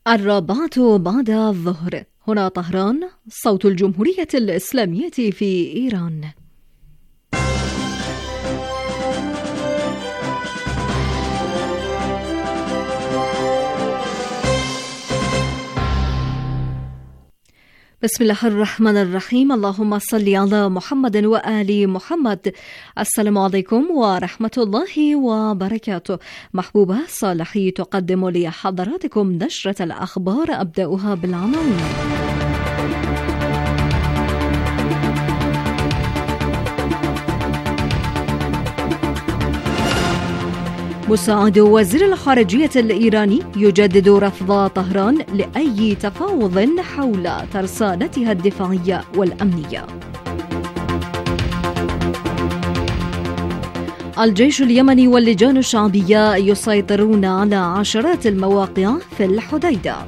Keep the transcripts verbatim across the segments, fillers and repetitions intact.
الرابعة بعد الظهر. هنا طهران، صوت الجمهورية الإسلامية في إيران. بسم الله الرحمن الرحيم. اللهم صل على محمد وآل محمد. السلام عليكم ورحمة الله وبركاته. محبوبة صالحي تقدم لحضراتكم نشرة الأخبار، أبدأها بالعناوين. مساعد وزير الخارجية الإيراني يجدد رفض طهران لأي تفاوض حول ترسانتها الدفاعية والأمنية. الجيش اليمني واللجان الشعبية يسيطرون على عشرات المواقع في الحديدة.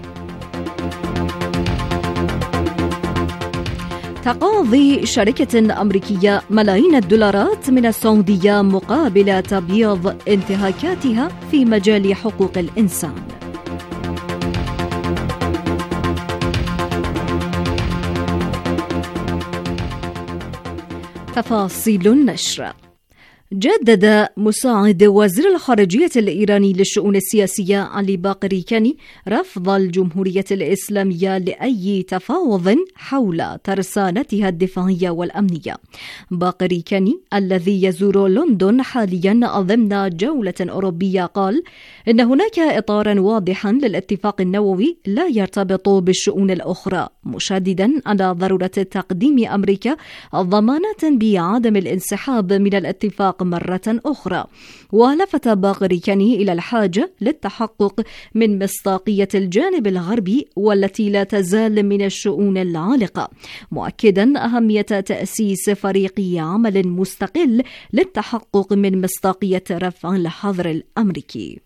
تقاضي شركة أمريكية ملايين الدولارات من السعودية مقابل تبييض انتهاكاتها في مجال حقوق الإنسان. تفاصيل النشر. جدد مساعد وزير الخارجية الإيراني للشؤون السياسية علي باقري كاني رفض الجمهورية الإسلامية لأي تفاوض حول ترسانتها الدفاعية والأمنية. باقري كاني الذي يزور لندن حاليا ضمن جولة أوروبية قال إن هناك إطارا واضحا للاتفاق النووي لا يرتبط بالشؤون الأخرى، مشددا على ضرورة تقديم أمريكا ضمانات بعدم الانسحاب من الاتفاق مرة أخرى. ولفت باقري كاني إلى الحاجة للتحقق من مصداقية الجانب الغربي والتي لا تزال من الشؤون العالقة، مؤكدا أهمية تأسيس فريق عمل مستقل للتحقق من مصداقية رفع الحظر الأمريكي.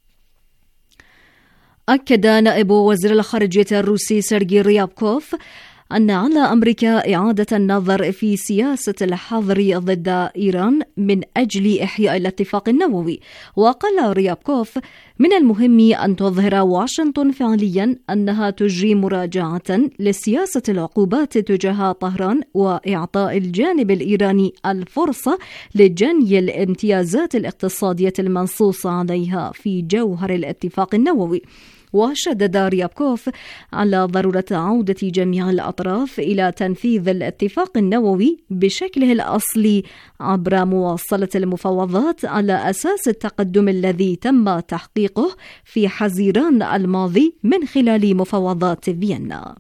أكد نائب وزير الخارجية الروسي سيرجي ريابكوف أن على أمريكا إعادة النظر في سياسة الحظر ضد إيران من أجل إحياء الاتفاق النووي. وقال ريابكوف من المهم أن تظهر واشنطن فعليا أنها تجري مراجعة لسياسة العقوبات تجاه طهران وإعطاء الجانب الإيراني الفرصة لجني الامتيازات الاقتصادية المنصوص عليها في جوهر الاتفاق النووي. وشدد ريابكوف على ضرورة عودة جميع الأطراف إلى تنفيذ الاتفاق النووي بشكله الأصلي عبر مواصلة المفاوضات على أساس التقدم الذي تم تحقيقه في حزيران الماضي من خلال مفاوضات فيينا.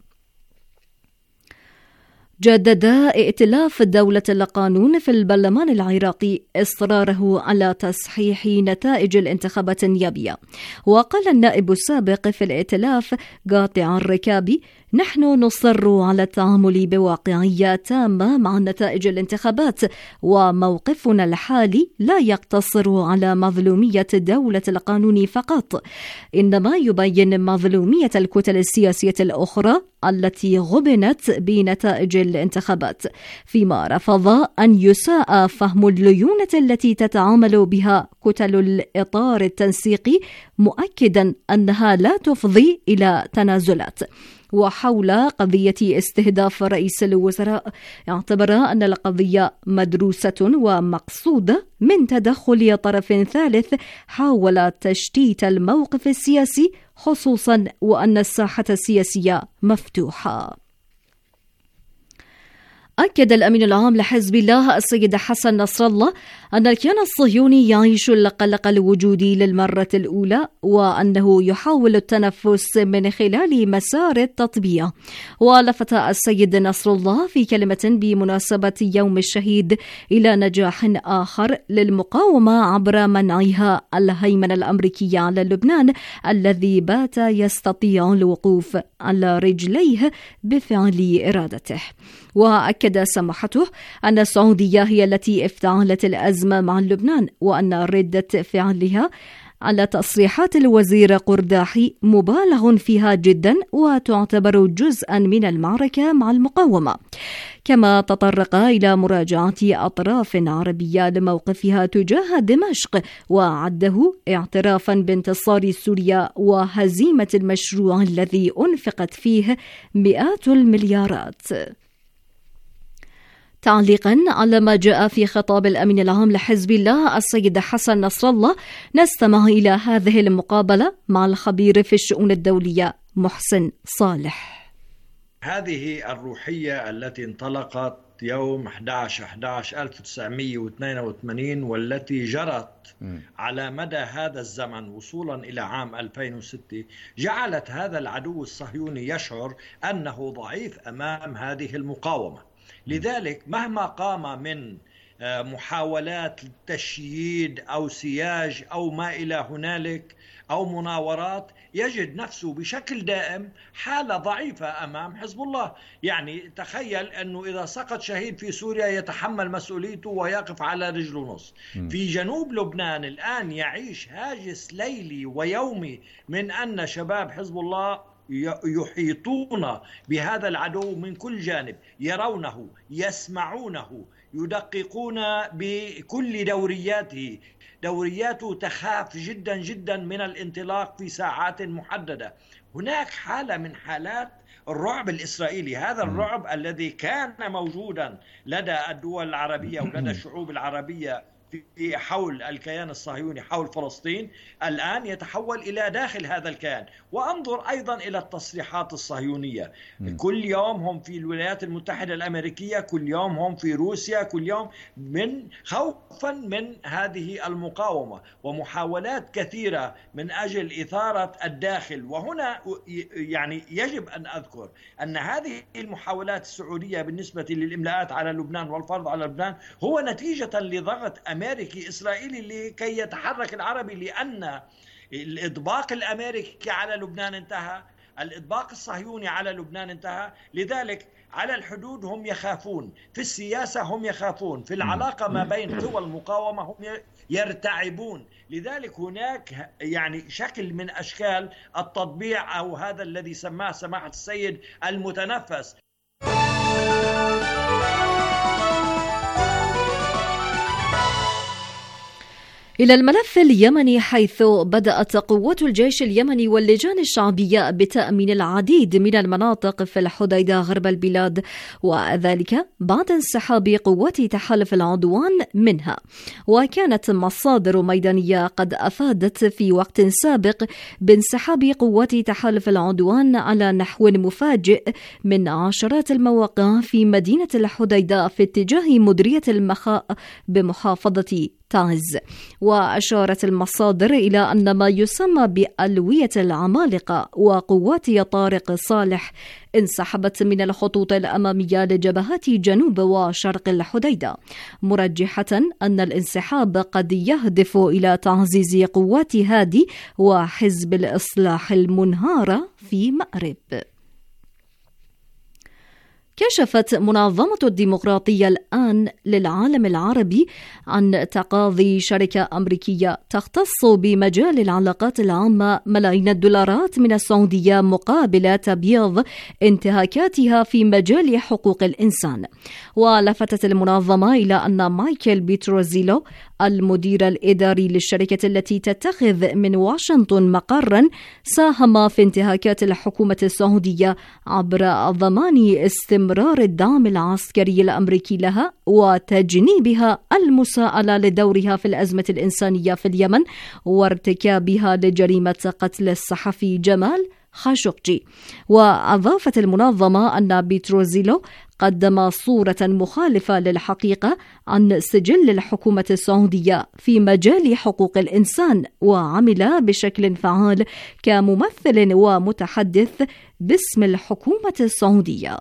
جدد ائتلاف دولة القانون في البرلمان العراقي إصراره على تصحيح نتائج الانتخابات النيابية. وقال النائب السابق في الائتلاف قاطع الركابي: نحن نصر على التعامل بواقعية تامة مع نتائج الانتخابات، وموقفنا الحالي لا يقتصر على مظلومية دولة القانون فقط، إنما يبين مظلومية الكتل السياسية الأخرى التي غبنت بنتائج الانتخابات، فيما رفض أن يساء فهم الليونة التي تتعامل بها كتل الإطار التنسيقي، مؤكدا أنها لا تفضي إلى تنازلات. وحول قضية استهداف رئيس الوزراء، اعتبر أن القضية مدروسة ومقصودة من تدخل طرف ثالث حاول تشتيت الموقف السياسي، خصوصا وأن الساحة السياسية مفتوحة. أكد الأمين العام لحزب الله السيد حسن نصر الله أن الكيان الصهيوني يعيش القلق الوجودي للمرة الأولى، وأنه يحاول التنفس من خلال مسار التطبيع. ولفت السيد نصر الله في كلمة بمناسبة يوم الشهيد إلى نجاح آخر للمقاومة عبر منعها الهيمنة الأمريكية على لبنان الذي بات يستطيع الوقوف على رجليه بفعل إرادته. وأكد سماحته أن السعودية هي التي افتعلت الأزمة مع لبنان، وأن ردة فعلها على تصريحات الوزير قرداحي مبالغ فيها جدا وتعتبر جزءا من المعركة مع المقاومة. كما تطرق إلى مراجعة أطراف عربية لموقفها تجاه دمشق وعده اعترافا بانتصار سوريا وهزيمة المشروع الذي أنفقت فيه مئات المليارات. تعليقا على ما جاء في خطاب الأمين العام لحزب الله السيد حسن نصر الله، نستمع إلى هذه المقابلة مع الخبير في الشؤون الدولية محسن صالح. هذه الروحية التي انطلقت يوم أحد عشر أحد عشر ألف وتسعمئة واثنين وثمانين والتي جرت على مدى هذا الزمن وصولا إلى عام ألفين وستة جعلت هذا العدو الصهيوني يشعر أنه ضعيف أمام هذه المقاومة. لذلك مهما قام من محاولات تشييد أو سياج أو ما إلى هنالك أو مناورات، يجد نفسه بشكل دائم حالة ضعيفة أمام حزب الله. يعني تخيل أنه إذا سقط شهيد في سوريا يتحمل مسؤوليته ويقف على رجله نص. في جنوب لبنان الآن يعيش هاجس ليلي ويومي من أن شباب حزب الله يحيطون بهذا العدو من كل جانب، يرونه، يسمعونه، يدققون بكل دورياته. دورياته تخاف جدا جدا من الانطلاق في ساعات محددة. هناك حالة من حالات الرعب الإسرائيلي، هذا الرعب الذي كان موجودا لدى الدول العربية ولدى الشعوب العربية في حول الكيان الصهيوني حول فلسطين، الآن يتحول إلى داخل هذا الكيان. وأنظر أيضا إلى التصريحات الصهيونية، كل يوم هم في الولايات المتحدة الأمريكية، كل يوم هم في روسيا، كل يوم من خوفا من هذه المقاومة ومحاولات كثيرة من أجل إثارة الداخل. وهنا يعني يجب أن أذكر أن هذه المحاولات السعودية بالنسبة للإملاءات على لبنان والفرض على لبنان هو نتيجة لضغط أمريكي إسرائيلي لكي يتحرك العربي، لأن الإطباق الأمريكي على لبنان انتهى، الإطباق الصهيوني على لبنان انتهى. لذلك على الحدود هم يخافون، في السياسة هم يخافون، في العلاقة ما بين قوى المقاومة هم يرتعبون. لذلك هناك يعني شكل من أشكال التطبيع أو هذا الذي سماه سماحة السيد المتنفس. إلى الملف اليمني، حيث بدأت قوات الجيش اليمني واللجان الشعبية بتأمين العديد من المناطق في الحديدة غرب البلاد، وذلك بعد انسحاب قوات تحالف العدوان منها. وكانت مصادر ميدانية قد أفادت في وقت سابق بانسحاب قوات تحالف العدوان على نحو مفاجئ من عشرات المواقع في مدينة الحديدة في اتجاه مديرية المخاء بمحافظة تعز. وأشارت المصادر إلى أن ما يسمى بألوية العمالقة وقوات طارق صالح انسحبت من الخطوط الأمامية لجبهات جنوب وشرق الحديدة، مرجحة أن الانسحاب قد يهدف إلى تعزيز قوات هادي وحزب الإصلاح المنهارة في مأرب. كشفت منظمة الديمقراطية الآن للعالم العربي عن تقاضي شركة أمريكية تختص بمجال العلاقات العامة ملايين الدولارات من السعودية مقابل تبييض انتهاكاتها في مجال حقوق الإنسان. ولفتت المنظمة إلى أن مايكل بيتروزيلو المدير الإداري للشركة التي تتخذ من واشنطن مقرا ساهم في انتهاكات الحكومة السعودية عبر ضمان استمرار الدعم العسكري الأمريكي لها وتجنيبها المساءلة لدورها في الأزمة الإنسانية في اليمن وارتكابها لجريمة قتل الصحفي جمال خاشقجي. وأضافت المنظمة أن بيتروزيلو قدم صورة مخالفة للحقيقة عن سجل الحكومة السعودية في مجال حقوق الإنسان، وعمل بشكل فعال كممثل ومتحدث باسم الحكومة السعودية.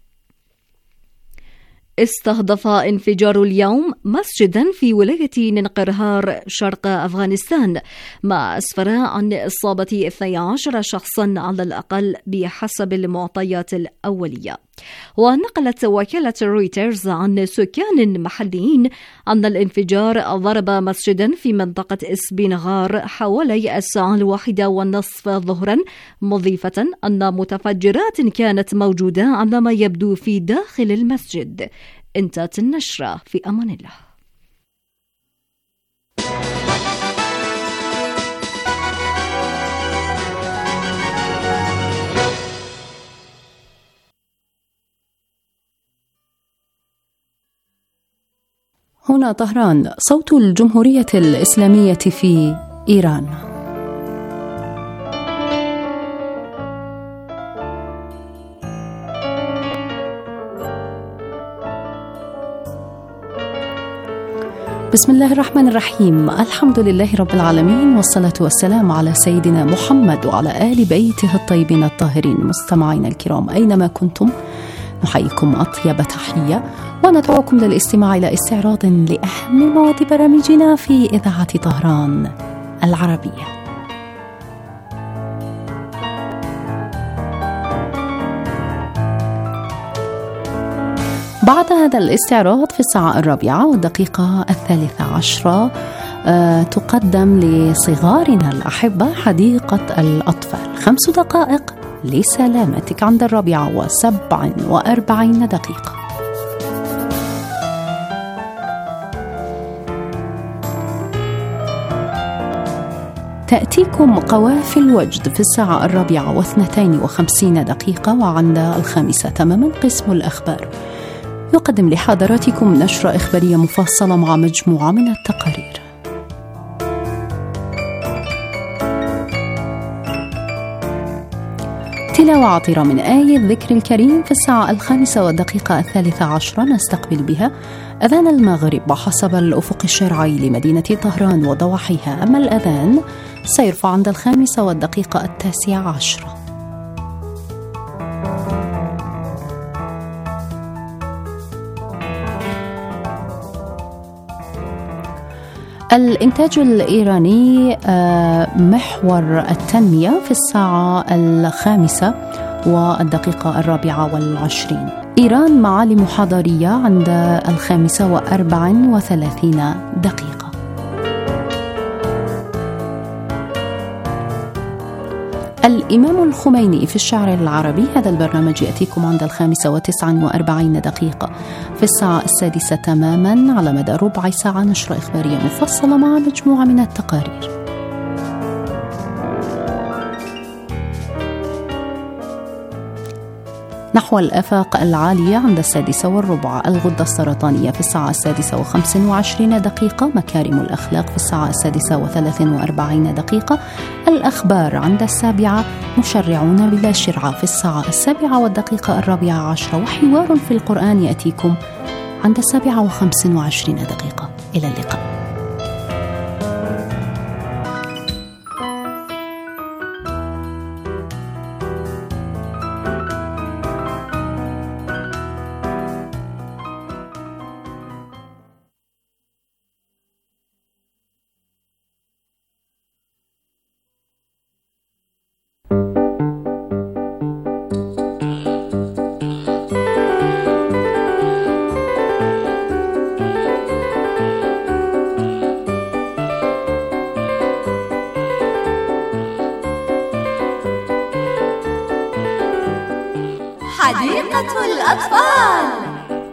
استهدف انفجار اليوم مسجدا في ولاية ننقرهار شرق أفغانستان، ما أسفر عن إصابة اثني عشر شخصا على الأقل بحسب المعطيات الأولية. ونقلت وكالة رويترز عن سكان محليين أن الانفجار ضرب مسجدا في منطقة إسبينغار حوالي الساعة الواحدة والنصف ظهرا، مضيفة أن متفجرات كانت موجودة على ما يبدو في داخل المسجد. انتهت النشرة، في أمان الله. هنا طهران، صوت الجمهورية الإسلامية في إيران. بسم الله الرحمن الرحيم، الحمد لله رب العالمين، والصلاة والسلام على سيدنا محمد وعلى آل بيته الطيبين الطاهرين. مستمعينا الكرام أينما كنتم، نحييكم أطيب تحية وندعوكم للاستماع إلى استعراض لأهم مواد برامجنا في إذاعة طهران العربية. بعد هذا الاستعراض في الساعة الرابعة والدقيقة الثالثة عشرة أه تقدم لصغارنا الأحبة حديقة الأطفال، خمس دقائق لسلامتك عند الرابعة وسبع وأربعين دقيقة. تأتيكم قوافل وجد في الساعة الرابعة واثنتين وخمسين دقيقة، وعند الخامسة تماما قسم الأخبار يقدم لحضراتكم نشرة إخبارية مفصلة مع مجموعة من التقارير. تلاوة عطرة من آية الذكر الكريم في الساعة الخامسة والدقيقة الثالثة عشرة نستقبل بها أذان المغرب حسب الأفق الشرعي لمدينة طهران وضواحيها، أما الأذان سيرفع عند الخامسة والدقيقة التاسعة عشرة. الإنتاج الإيراني محور التنمية في الساعة الخامسة والدقيقة الرابعة والعشرين. إيران معالم حضارية عند الخامسة وأربع وثلاثين دقيقة. الإمام الخميني في الشعر العربي، هذا البرنامج يأتيكم عند الخامسة وتسع وأربعين دقيقة. في الساعة السادسة تماما على مدى ربع ساعة نشرة إخبارية مفصلة مع مجموعة من التقارير. نحو الآفاق العالية عند السادسة والربع. الغدة السرطانية في الساعة السادسة وخمس وعشرين دقيقة. مكارم الأخلاق في الساعة السادسة وثلاث وأربعين دقيقة. الأخبار عند السابعة. مشرعون بلا شرعة في الساعة السابعة والدقيقة الرابعة عشرة. وحوار في القرآن يأتيكم عند السابعة وخمس وعشرين دقيقة. إلى اللقاء. حديقة الأطفال.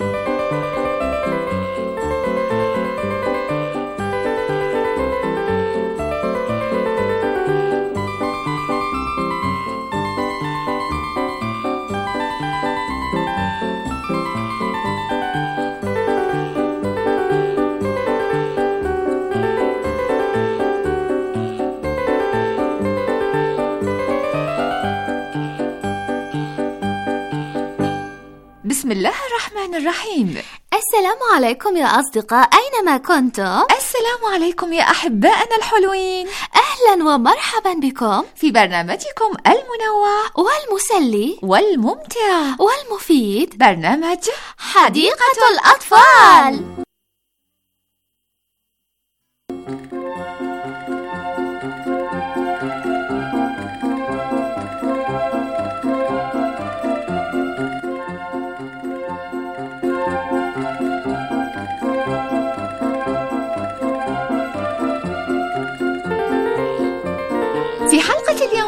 بسم الله الرحمن الرحيم. السلام عليكم يا أصدقاء أينما كنتم. السلام عليكم يا أحبائنا الحلوين. أهلا ومرحبا بكم في برنامجكم المنوع والمسلي والممتع والمفيد، برنامج حديقة الأطفال.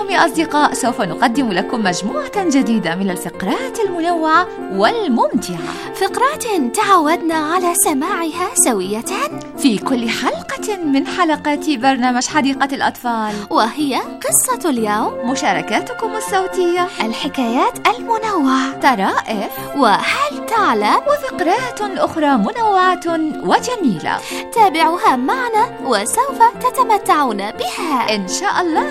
اليوم يا أصدقاء سوف نقدم لكم مجموعة جديدة من الفقرات المنوعة والممتعة، فقرات تعودنا على سماعها سوية في كل حلقة من حلقات برنامج حديقة الأطفال، وهي قصة اليوم، مشاركاتكم الصوتية، الحكايات المنوعة، طرائف، وهل تعلم، وفقرات أخرى منوعة وجميلة. تابعوها معنا وسوف تتمتعون بها إن شاء الله.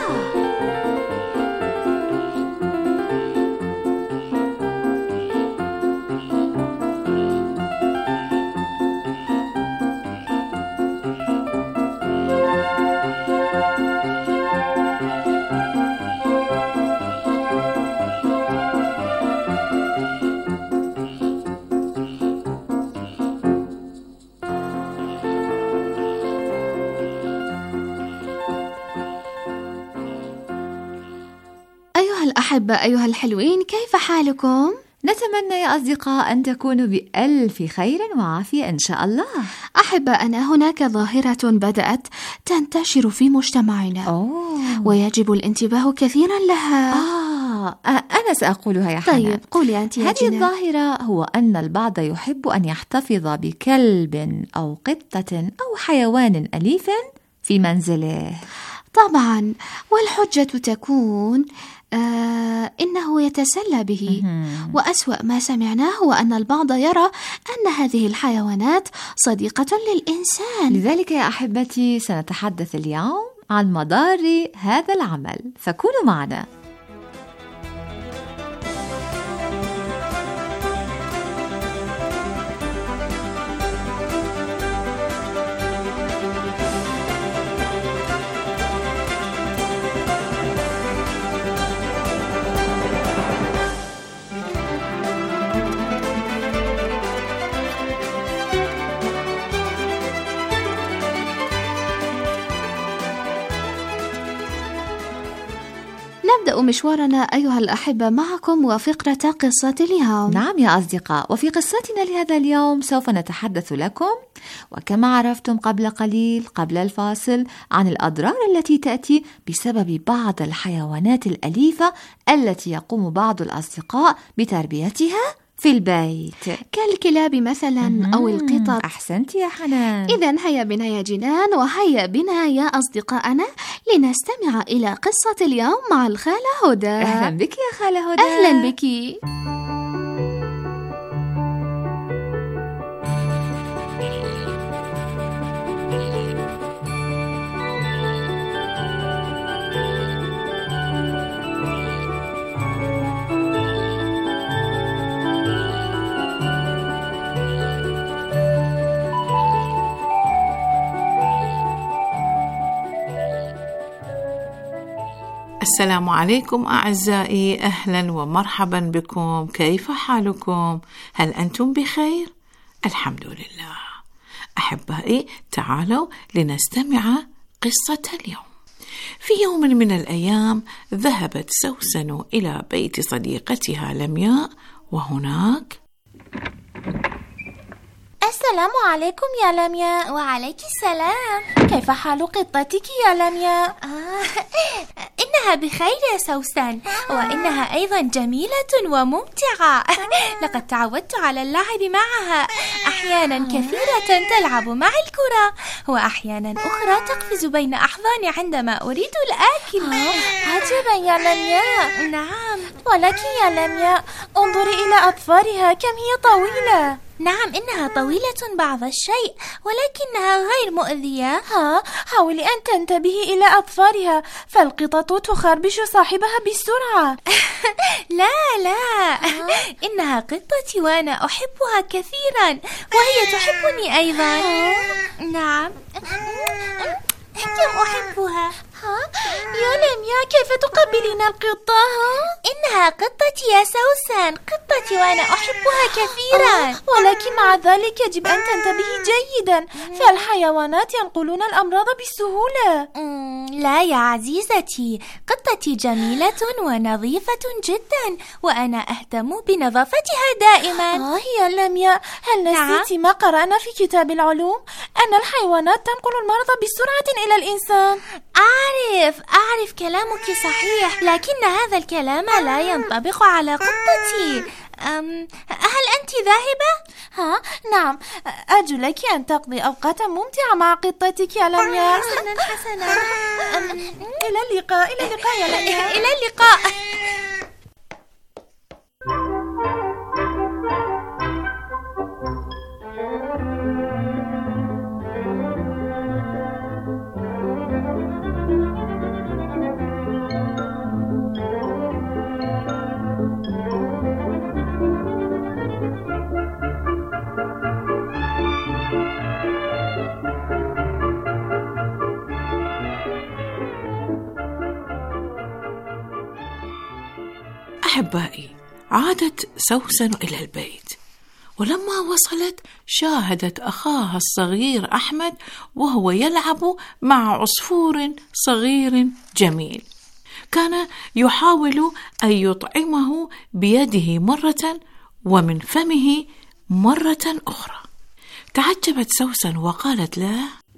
الأحبة أيها الحلوين، كيف حالكم؟ نتمنى يا أصدقاء أن تكونوا بألف خير وعافية إن شاء الله. أحبة، أن هناك ظاهرة بدأت تنتشر في مجتمعنا أوه. ويجب الانتباه كثيرا لها. آه أنا سأقولها يا حنان. طيب قولي أنت يا هذه جنان. الظاهرة هو أن البعض يحب أن يحتفظ بكلب أو قطة أو حيوان أليف في منزله. طبعا، والحجة تكون آه إنه يتسلى به. وأسوأ ما سمعناه هو أن البعض يرى أن هذه الحيوانات صديقة للإنسان. لذلك يا أحبتي سنتحدث اليوم عن مضار هذا العمل، فكونوا معنا. نبدأ مشوارنا أيها الأحبة معكم وفقرة قصة اليوم. نعم يا أصدقاء، وفي قصتنا لهذا اليوم سوف نتحدث لكم وكما عرفتم قبل قليل قبل الفاصل عن الأضرار التي تأتي بسبب بعض الحيوانات الأليفة التي يقوم بعض الأصدقاء بتربيتها في البيت، كالكلاب مثلا أو القطط. أحسنت يا حنان. إذن هيا بنا يا جنان وهيا بنا يا أصدقائنا لنستمع إلى قصة اليوم مع الخالة هدى. أهلا بك يا خالة هدى. أهلا بك. السلام عليكم أعزائي، أهلا ومرحبا بكم. كيف حالكم؟ هل أنتم بخير؟ الحمد لله. أحبائي، تعالوا لنستمع قصة اليوم. في يوم من الأيام ذهبت سوسن إلى بيت صديقتها لمياء، وهناك السلام عليكم يا لمياء. وعليك السلام. كيف حال قطتك يا لمياء؟ آه، إنها بخير يا سوسن، وإنها أيضا جميلة وممتعة. لقد تعودت على اللعب معها، أحيانا كثيرة تلعب مع الكرة، وأحيانا أخرى تقفز بين أحضاني عندما أريد الآكل. عجبا يا لمياء. نعم. ولكن يا لمياء انظري إلى أظفارها، كم هي طويلة. نعم، إنها طويلة بعض الشيء، ولكنها غير مؤذية. ها، حاولي أن تنتبهي إلى أظفارها، فالقطط تخربش صاحبها بسرعة. لا لا، إنها قطتي وأنا أحبها كثيرا، وهي تحبني أيضا. نعم، كم أحبها. ها؟ يا لمياء، كيف تقبلين القطة؟ إنها قطتي يا سوسن، قطتي وأنا أحبها كثيرا. ولكن مع ذلك يجب أن تنتبهي جيدا، فالحيوانات ينقلون الأمراض بسهولة. لا يا عزيزتي، قطتي جميلة ونظيفة جدا، وأنا أهتم بنظافتها دائما. آه يا لمياء، هل نسيتي ما قرأنا في كتاب العلوم؟ أن الحيوانات تنقل المرض بسرعة إلى الإنسان. أعرف أعرف كلامك صحيح، صحيح، لكن هذا الكلام لا ينطبق على قطتي. أم هل أنت ذاهبة؟ ها نعم، أرجو لك أن تقضي أوقاتا ممتعة مع قطتك يا لمياء. حسنا حسنا. إلى اللقاء. إلى اللقاء يا لمياء. إلى اللقاء. أحبائي، عادت سوسن إلى البيت، ولما وصلت شاهدت أخاها الصغير أحمد وهو يلعب مع عصفور صغير جميل، كان يحاول أن يطعمه بيده مرة ومن فمه مرة أخرى. تعجبت سوسن وقالت له: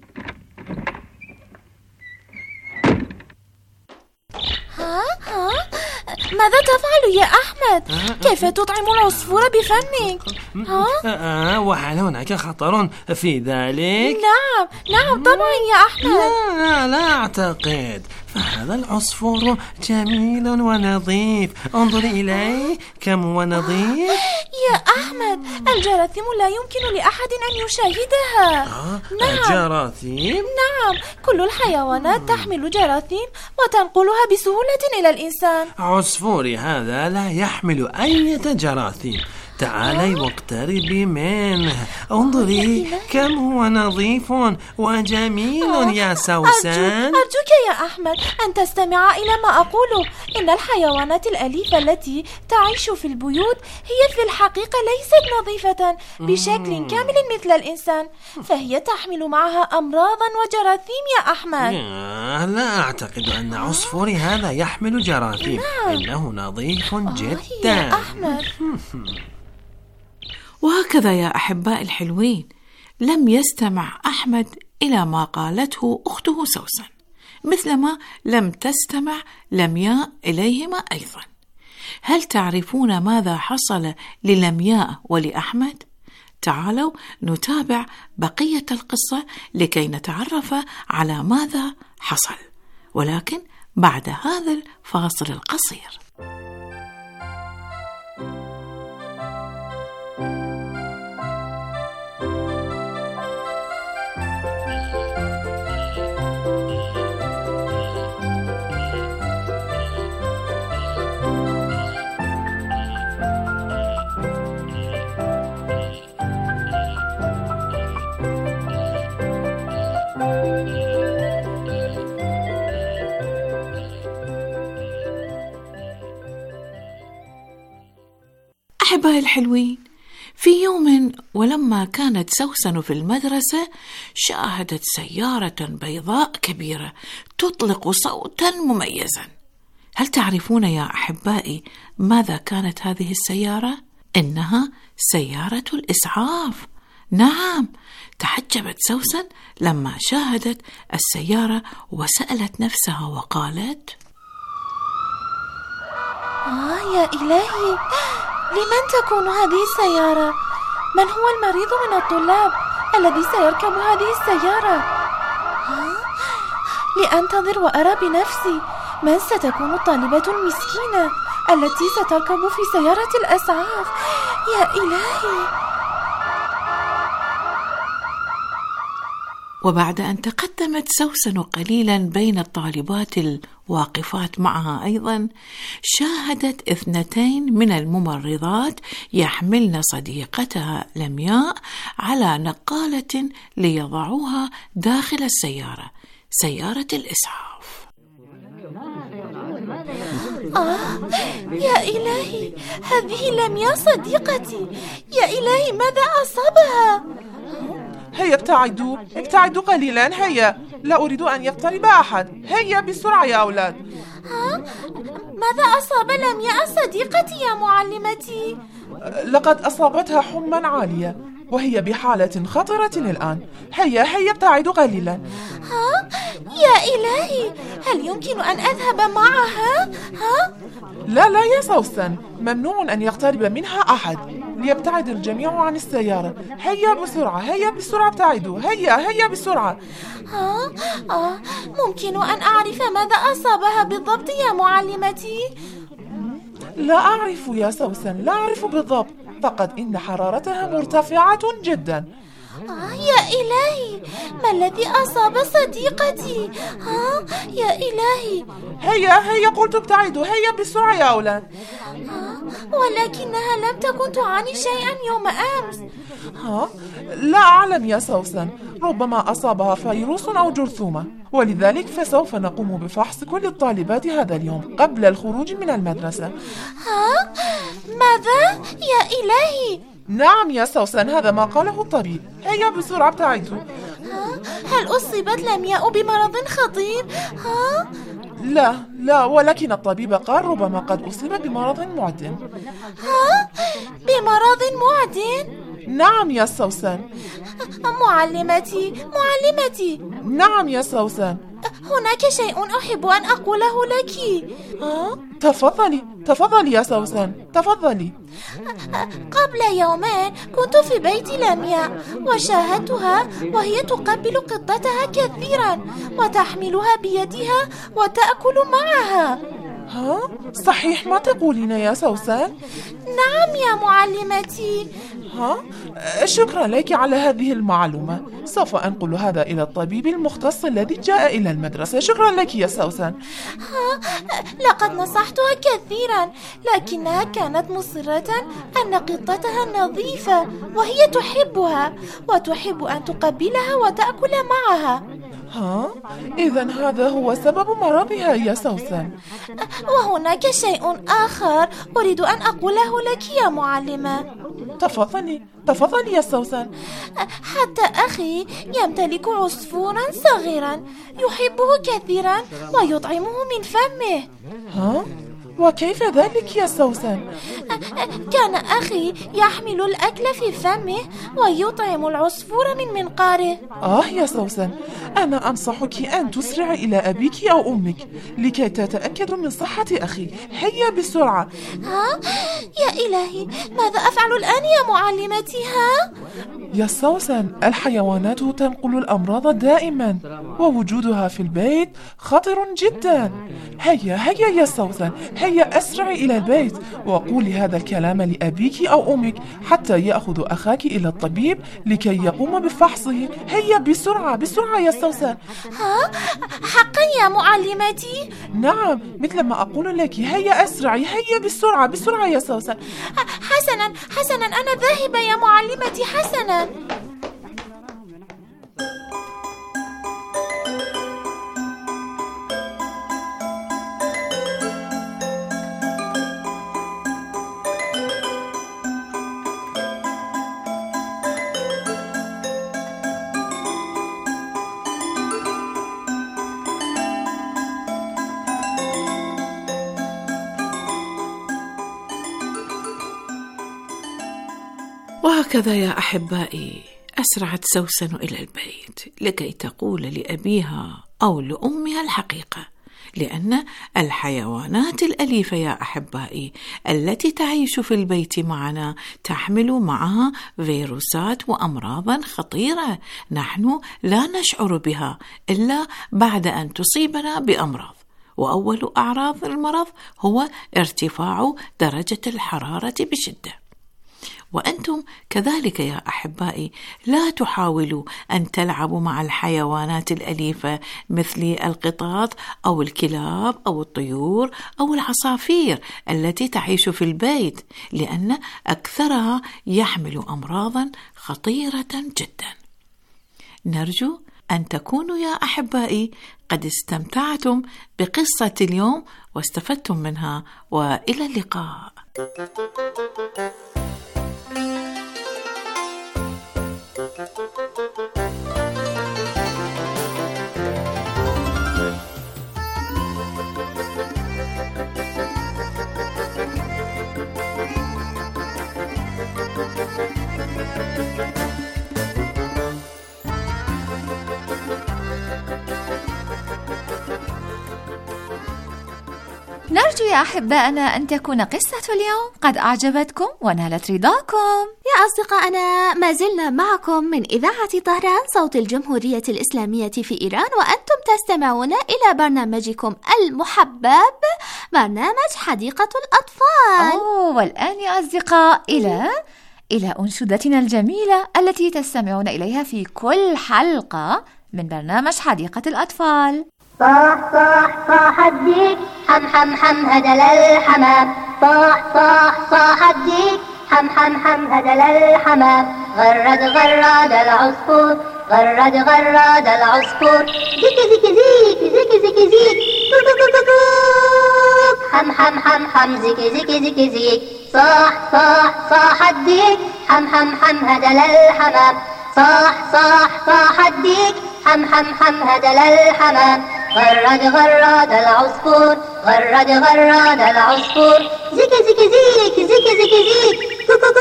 ها ها ماذا تفعل يا أحمد؟ كيف تطعم العصفور بفمك؟ ها؟ آه وهل هناك خطر في ذلك؟ نعم نعم طبعا يا أحمد. لا لا أعتقد، فهذا العصفور جميل ونظيف، انظري إليه كم هو نظيف. يا أحمد، الجراثيم لا يمكن لأحد أن يشاهدها. آه نعم. الجراثيم؟ نعم، كل الحيوانات تحمل جراثيم وتنقلها بسهولة إلى الإنسان. عصفوري هذا لا يحمل أي جراثيم. تعالي واقتربي منه، انظري كم هو نظيف وجميل يا سوسن. أرجو أرجوك يا أحمد أن تستمع إلى ما أقوله. إن الحيوانات الأليفة التي تعيش في البيوت هي في الحقيقة ليست نظيفة بشكل كامل مثل الإنسان، فهي تحمل معها أمراضا وجراثيم يا أحمد. لا أعتقد أن عصفوري هذا يحمل جراثيم. إنه نظيف جدا يا أحمد. وهكذا يا أحباء الحلوين، لم يستمع أحمد إلى ما قالته أخته سوسن، مثلما لم تستمع لمياء إليهما أيضا. هل تعرفون ماذا حصل للمياء ولأحمد؟ تعالوا نتابع بقية القصة لكي نتعرف على ماذا حصل، ولكن بعد هذا الفاصل القصير. أحبائي الحلوين، في يوم ولما كانت سوسن في المدرسة شاهدت سيارة بيضاء كبيرة تطلق صوتا مميزا. هل تعرفون يا أحبائي ماذا كانت هذه السيارة؟ إنها سيارة الإسعاف. نعم، تعجبت سوسن لما شاهدت السيارة وسألت نفسها وقالت: آه يا إلهي، لمن تكون هذه السيارة؟ من هو المريض من الطلاب الذي سيركب هذه السيارة؟ ها؟ لأنتظر وأرى بنفسي من ستكون الطالبة المسكينة التي ستركب في سيارة الأسعاف. يا إلهي. وبعد أن تقدمت سوسن قليلا بين الطالبات الواقفات معها أيضا، شاهدت اثنتين من الممرضات يحملن صديقتها لمياء على نقالة ليضعوها داخل السيارة، سيارة الإسعاف. آه يا إلهي، هذه لمياء صديقتي. يا إلهي، ماذا أصابها؟ هيا ابتعدوا ابتعدوا قليلا، هيا، لا أريد أن يقترب أحد، هيا بسرعة يا أولاد. ها؟ ماذا أصاب لمياء صديقتي يا معلمتي؟ لقد أصابتها حمى عالية وهي بحالة خطرة الآن، هيا هيا ابتعدوا قليلا. ها؟ يا إلهي، هل يمكن أن أذهب معها؟ ها؟ لا لا يا سوسن، ممنوع أن يقترب منها أحد. ليبتعد الجميع عن السيارة. هيا بسرعة، هيا بسرعة ابتعدوا، هيا هيا بسرعة. ها؟ آه، ممكن أن أعرف ماذا أصابها بالضبط يا معلمتي؟ لا أعرف يا سوسن، لا أعرف بالضبط، فقط إن حرارتها مرتفعة جدا. آه يا إلهي، ما الذي أصاب صديقتي؟ ها؟ يا إلهي. هيا هيا قلت ابتعدوا، هيا بسرعة يا أولاد. آه، ولكنها لم تكن تعاني شيئا يوم أمس. ها؟ لا أعلم يا سوسن، ربما أصابها فيروس أو جرثومة، ولذلك فسوف نقوم بفحص كل الطالبات هذا اليوم قبل الخروج من المدرسة. ها؟ ماذا؟ يا إلهي. نعم يا سوسن، هذا ما قاله الطبيب. هيا بسرعة ابتعدوا. ها؟ هل أصيبت لمياء بمرض خطير؟ ها؟ لا لا، ولكن الطبيب قال ربما قد أصيب بمرض معدٍ. ها؟ بمرض معدٍ؟ نعم يا سوسن. معلمتي معلمتي. نعم يا سوسن. هناك شيء أحب أن أقوله لك. ها؟ تفضلي تفضلي يا سوسن، تفضلي. قبل يومين كنت في بيت لمياء وشاهدتها وهي تقبل قطتها كثيرا وتحملها بيدها وتأكل معها. ها؟ صحيح ما تقولين يا سوسن؟ نعم يا معلمتي. ها؟ شكرا لك على هذه المعلومة، سوف أنقل هذا إلى الطبيب المختص الذي جاء إلى المدرسة. شكرا لك يا سوسن. ها؟ لقد نصحتها كثيرا، لكنها كانت مصرة أن قطتها نظيفة وهي تحبها وتحب أن تقبلها وتأكل معها. ها؟ إذن هذا هو سبب مرضها يا سوسن. وهناك شيء آخر أريد أن أقوله لك يا معلمة. تفضلي تفضلي يا سوسن. حتى أخي يمتلك عصفورا صغيرا يحبه كثيرا ويطعمه من فمه. ها؟ وكيف ذلك يا سوسن؟ كان أخي يحمل الأكل في فمه ويطعم العصفور من منقاره. آه يا سوسن، أنا أنصحك أن تسرعي إلى أبيك أو أمك لكي تتأكدوا من صحة أخي. هيا بسرعة. ها؟ يا إلهي، ماذا أفعل الآن يا معلمتي؟ ها؟ يا سوسن، الحيوانات تنقل الأمراض دائما ووجودها في البيت خطر جدا. هيا هيا يا سوسن، هيا أسرعي إلى البيت وقولي هذا الكلام لأبيك أو أمك حتى يأخذ أخاك إلى الطبيب لكي يقوم بفحصه. هيا بسرعة بسرعة يا سوسن. ها؟ حقا يا معلمتي؟ نعم، مثل ما أقول لك. هيا أسرعي، هيا بسرعة بسرعة يا سوسن. حسنا حسنا، أنا ذاهبة يا معلمتي. حسنا. وهكذا يا أحبائي أسرعت سوسن إلى البيت لكي تقول لأبيها أو لأمها الحقيقة، لأن الحيوانات الأليفة يا أحبائي التي تعيش في البيت معنا تحمل معها فيروسات وأمراضا خطيرة نحن لا نشعر بها إلا بعد أن تصيبنا بأمراض. وأول أعراض المرض هو ارتفاع درجة الحرارة بشدة. وأنتم كذلك يا أحبائي لا تحاولوا أن تلعبوا مع الحيوانات الأليفة مثل القطط أو الكلاب أو الطيور أو العصافير التي تعيش في البيت، لأن أكثرها يحمل أمراضا خطيرة جدا. نرجو أن تكونوا يا أحبائي قد استمتعتم بقصة اليوم واستفدتم منها، وإلى اللقاء. نرجو يا أحبائنا أن تكون قصة اليوم قد أعجبتكم ونالت رضاكم. يا أصدقائنا، ما زلنا معكم من إذاعة طهران صوت الجمهورية الإسلامية في إيران، وأنتم تستمعون إلى برنامجكم المحبب، برنامج حديقة الأطفال. أوه، والآن يا أصدقاء إلى إلى أنشودتنا الجميلة التي تستمعون إليها في كل حلقة من برنامج حديقة الأطفال. صاح صاح صاح الديك، حم حم حم هدل الحمام. صاح صاح صاح الديك، حم حم حم هدل الحمام. غرد غرد العصفور، غرد غرد العصفور. زيك زيك زيك زيك زيك زيك، كوك كوك كوك. حم حم حم حم زيك زيك زيك زيك. صاح صاح صاح الديك، حم حم حم هدل الحمام. صاح صاح صاح الديك، حم حم حم هدل الحمام. غرد غرد العصفور، غرد غرد العصفور. زيك زيك زيك زيك زيك زيك، كوك كوك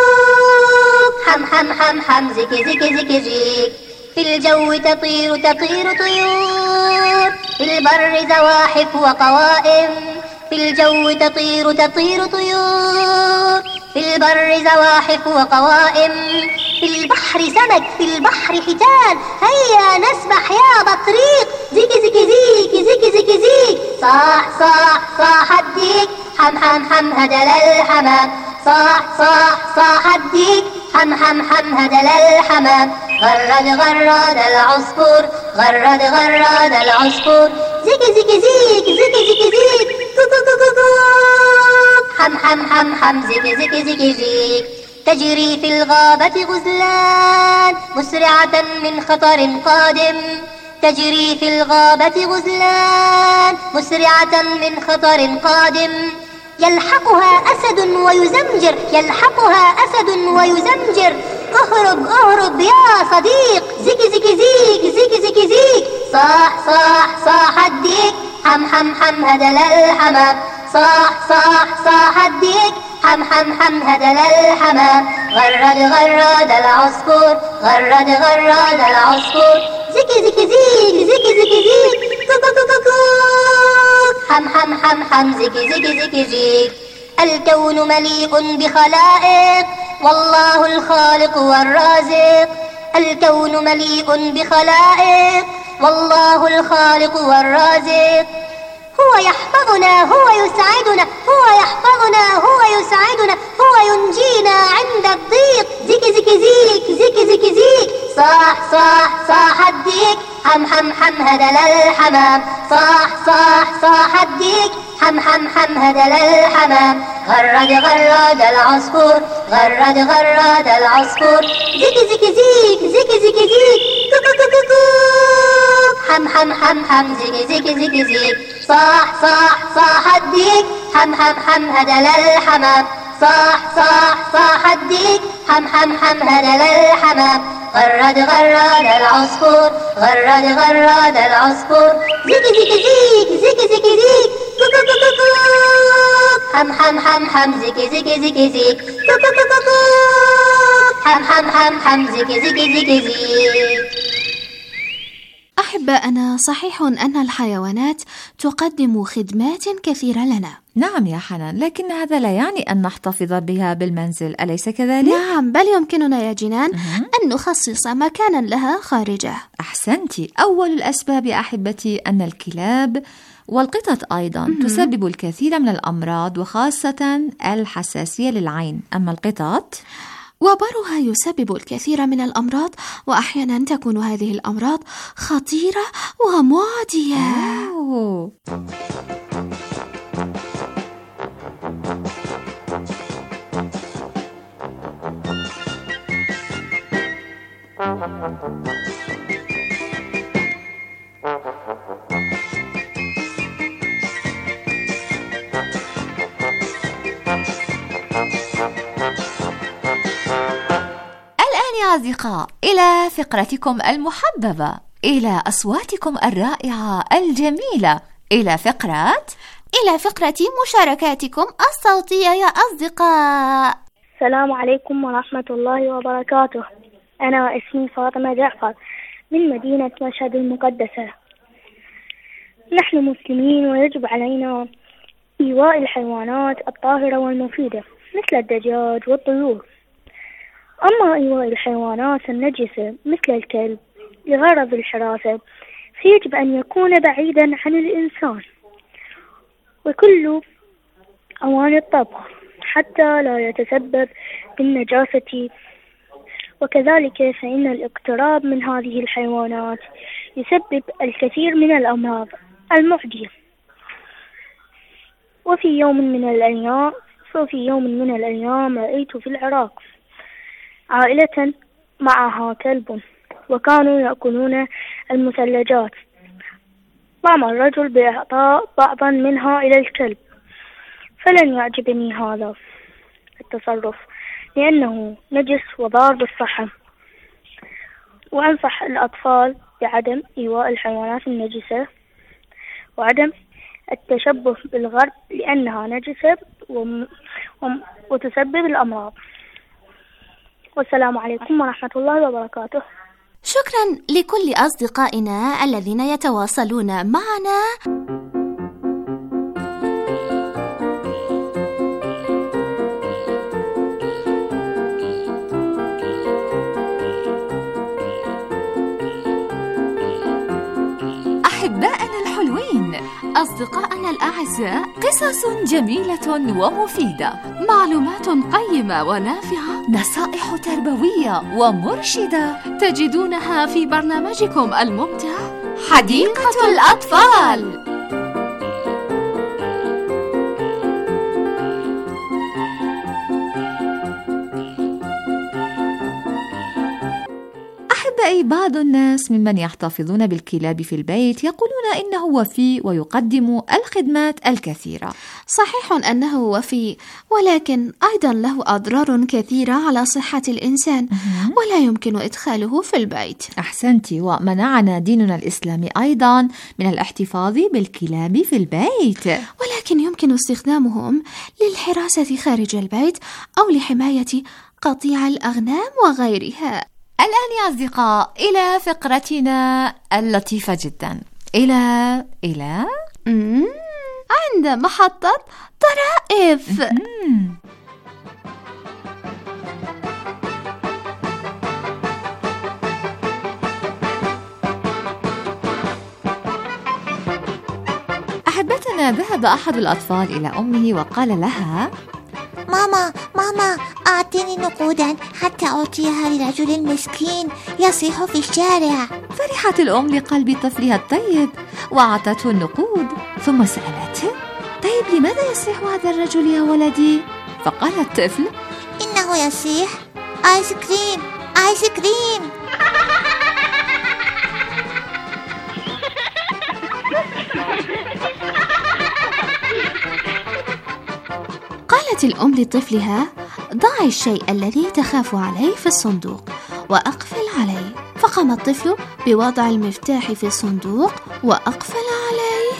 كوك. حم حم حم حم زيك زيك زيك زيك. في الجو تطير تطير طيور، في البر زواحف وقوائم. في الجو تطير تطير طيور، في البر زواحف وقوائم. في البحر سمك، في البحر حيتان. هيا نسبح يا بطريق. زيك زيك زيك زيك زيك زيك. صاح صاح صاح الديك، حم حم حم هدل الحمام. صاح صاح صاح الديك، حم حم حم هدل الحمام. غرد غرد العصفور، غرد غرد العصفور. زيك زيك زيك زيك زيك زيك، كوك كوك كوك. حم حم حم حم زيك زيك زيك زيك. تجري في الغابة غزلان، مسرعة من خطر قادم. تجري في الغابة غزلان، مسرعة من خطر قادم. يلحقها أسد ويزمجر، يلحقها أسد ويزمجر. اهرب اهرب يا صديق. زيك زيك زيك زيك زيك زيك. صاح صاح صاح الديك، حم حم حم هدل الحمام. صاح صاح صاح الديك، حم حم حم هدل الحمام. غرد غرد العصفور، غرد غرد العصفور. زيك زيك زيك زيك زيك زيك، كوك كوك كوك. حم حم حم حم زيك زيك زيك زيك. الكون مليء بخلائق، والله الخالق والرازق. الكون مليء بخلائق، والله الخالق والرازق. هو يحفظنا، هو يسعدنا، هو يحفظنا، هو يسعدنا، هو ينجينا عند الضيق. زيك زيك زيك زيك زيك زيك. صاح صاح صاح الديك، حم حم حم هدل الحمام. صاح صاح صاح الديك، حم حم حم هدل الحمام. غرد غرد العصفور، غرد غرد العصفور. زيك زيك زيك زيك زيك زيك، كوك كوك كوك. حم حم حم حم زيك زيك زيك زيك. صاح صاح صاح الديك، حم حم حم هدل الحمام. صاح صاح صاح الديك، حم حم حم هدل الحمام. غرد غرد العصفور، غرد غرد العصفور. زيك زيك زيك زيك زيك زيك، كوك كوك كوك. حم حم حم حم زيك زيك زيك زيك، كوك كوك كوك. حم حم حم حم زيك زيك زيك زيك. أحبائنا، صحيح أن الحيوانات تقدم خدمات كثيرة لنا. نعم يا حنان، لكن هذا لا يعني أن نحتفظ بها بالمنزل، أليس كذلك؟ نعم، بل يمكننا يا جنان أن نخصص مكانا لها خارجه. أحسنتي. أول الأسباب يا أحبتي أن الكلاب والقطط أيضا م-م. تسبب الكثير من الأمراض، وخاصة الحساسية للعين. أما القطط وبرها يسبب الكثير من الأمراض، وأحيانا تكون هذه الأمراض خطيرة ومعدية. أوه. أصدقاء، إلى فقرتكم المحببة، إلى أصواتكم الرائعة الجميلة، إلى فقرة إلى فقرة مشاركاتكم الصوتية يا أصدقاء. السلام عليكم ورحمة الله وبركاته. أنا اسمي فاطمة جعفر من مدينة مشهد المقدسة. نحن مسلمين ويجب علينا إيواء الحيوانات الطاهرة والمفيدة مثل الدجاج والطيور. أما إيواء الحيوانات النجسة مثل الكلب لغرض الحراسة فيجب أن يكون بعيدا عن الإنسان وكل أواني الطبخ حتى لا يتسبب بالنجاسة. وكذلك فإن الاقتراب من هذه الحيوانات يسبب الكثير من الأمراض المعدية. وفي يوم من الأيام ففي يوم من الأيام رأيت في العراق عائلة معها كلب وكانوا يأكلون المثلجات. قام الرجل بإعطاء بعضا منها إلى الكلب، فلن يعجبني هذا التصرف لأنه نجس وضار بالصحة. وأنصح الأطفال بعدم إيواء الحيوانات النجسة وعدم التشبه بالغرب لأنها نجسة وم... وم... وتسبب الأمراض. والسلام عليكم ورحمة الله وبركاته. شكرا لكل أصدقائنا الذين يتواصلون معنا. أحبائنا الحلوين، أصدقائنا الأعزاء، قصص جميلة ومفيدة، معلومات قيمة ونافعة، نصائح تربوية ومرشدة تجدونها في برنامجكم الممتع حديقة الأطفال. أحبائي، بعض الناس ممن يحتفظون بالكلاب في البيت يقولون إنه وفي ويقدم الخدمات الكثيرة. صحيح أنه وفي، ولكن أيضا له أضرار كثيرة على صحة الإنسان ولا يمكن إدخاله في البيت. أحسنتي، ومنعنا ديننا الإسلامي أيضا من الاحتفاظ بالكلاب في البيت، ولكن يمكن استخدامهم للحراسة خارج البيت أو لحماية قطيع الأغنام وغيرها. الآن يا أصدقاء إلى فقرتنا اللطيفة جدا، إلى إلى عند محطة طرائف. أحبتنا، ذهب أحد الأطفال إلى أمه وقال لها: ماما ماما أعطيني نقودا حتى أعطيها لرجل مسكين يصيح في الشارع. فرحت الأم لقلب طفلها الطيب وأعطته النقود، ثم سألته: طيب لماذا يصيح هذا الرجل يا ولدي؟ فقال الطفل: إنه يصيح آيس كريم آيس كريم. قالت الأم لطفلها: ضعي الشيء الذي تخاف عليه في الصندوق وأقفل عليه. فقام الطفل بوضع المفتاح في الصندوق وأقفل عليه.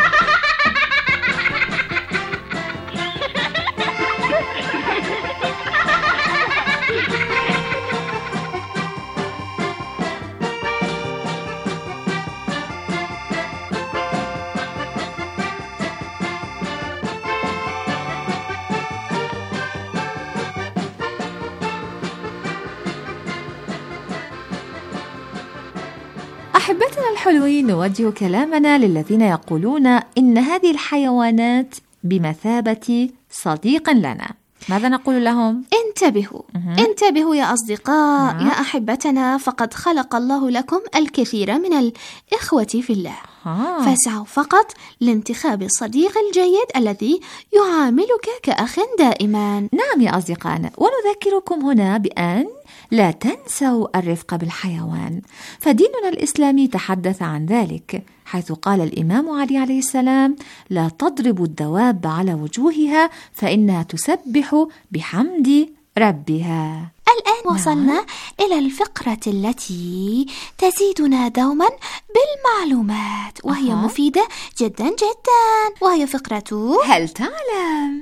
أحبتنا الحلوين، نوجه كلامنا للذين يقولون إن هذه الحيوانات بمثابة صديق لنا. ماذا نقول لهم؟ انتبهوا مه. انتبهوا يا أصدقاء مه. يا أحبتنا، فقد خلق الله لكم الكثير من الإخوة في الله، ها. فاسعوا فقط لانتخاب الصديق الجيد الذي يعاملك كأخ دائما. نعم يا أصدقائنا، ونذكركم هنا بأن لا تنسوا الرفق بالحيوان، فديننا الإسلامي تحدث عن ذلك، حيث قال الإمام علي عليه السلام: لا تضربوا الدواب على وجوهها فإنها تسبح بحمد ربها. الآن وصلنا نعم. إلى الفقرة التي تزيدنا دوما بالمعلومات، وهي أه. مفيدة جدا جدا، وهي فقرة هل تعلم؟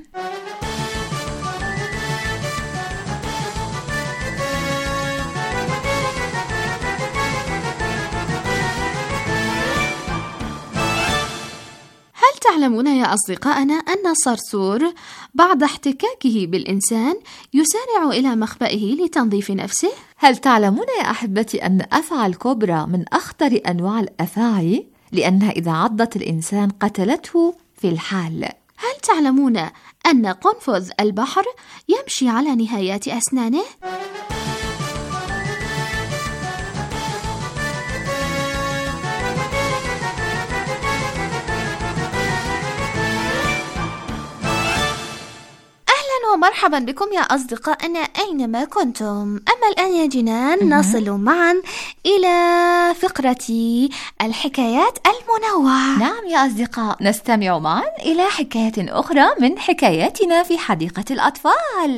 تعلمون يا أصدقائنا أن الصرصور بعد احتكاكه بالإنسان يسارع إلى مخبئه لتنظيف نفسه؟ هل تعلمون يا أحبتي أن أفعى الكوبرا من أخطر أنواع الأفاعي لأنها إذا عضت الإنسان قتلته في الحال؟ هل تعلمون أن قنفذ البحر يمشي على نهايات أسنانه؟ ومرحبا بكم يا أصدقائنا أينما كنتم. أما الآن يا جنان نصل معا إلى فقرة الحكايات المنوعة. نعم يا أصدقاء، نستمع معا إلى حكاية أخرى من حكاياتنا في حديقة الأطفال.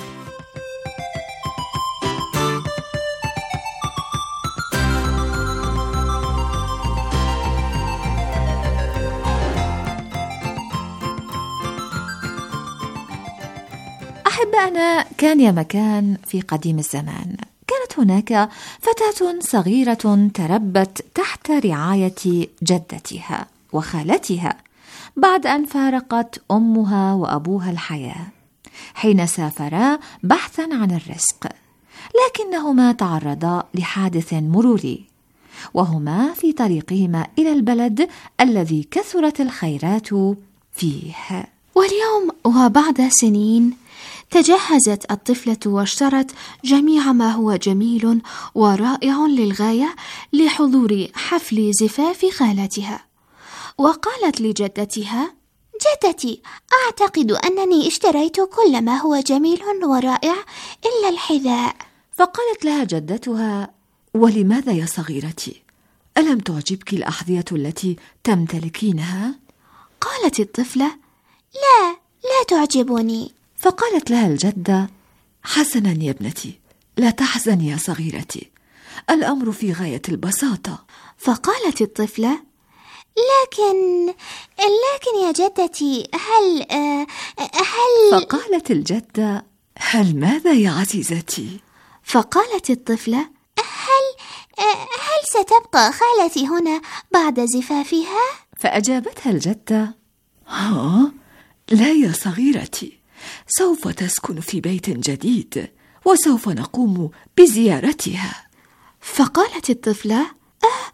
أحبائنا، كان يا مكان في قديم الزمان كانت هناك فتاة صغيرة تربت تحت رعاية جدتها وخالتها بعد أن فارقت أمها وأبوها الحياة حين سافرا بحثا عن الرزق، لكنهما تعرضا لحادث مروري وهما في طريقهما إلى البلد الذي كثرت الخيرات فيه. واليوم وبعد سنين تجهزت الطفلة واشترت جميع ما هو جميل ورائع للغاية لحضور حفل زفاف خالتها، وقالت لجدتها: جدتي، أعتقد أنني اشتريت كل ما هو جميل ورائع إلا الحذاء. فقالت لها جدتها: ولماذا يا صغيرتي؟ ألم تعجبك الأحذية التي تمتلكينها؟ قالت الطفلة: لا، لا تعجبني. فقالت لها الجدة: حسنا يا ابنتي، لا تحزني يا صغيرتي، الأمر في غاية البساطة. فقالت الطفلة: لكن لكن يا جدتي، هل هل فقالت الجدة: هل ماذا يا عزيزتي؟ فقالت الطفلة: هل هل ستبقى خالتي هنا بعد زفافها؟ فأجابتها الجدة: ها، لا يا صغيرتي، سوف تسكن في بيت جديد وسوف نقوم بزيارتها. فقالت الطفلة: أه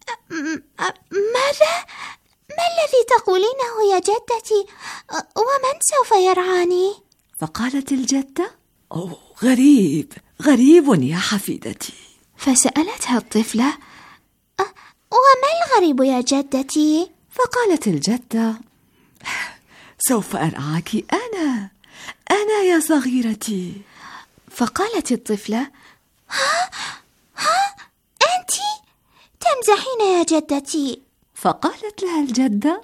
ماذا؟ ما الذي تقولينه يا جدتي؟ ومن سوف يرعاني؟ فقالت الجدة: أوه، غريب غريب يا حفيدتي. فسألتها الطفلة: أه وما الغريب يا جدتي؟ فقالت الجدة: سوف أرعاك أنا أنا يا صغيرتي. فقالت الطفلة: ها ها أنت تمزحين يا جدتي. فقالت لها الجدة: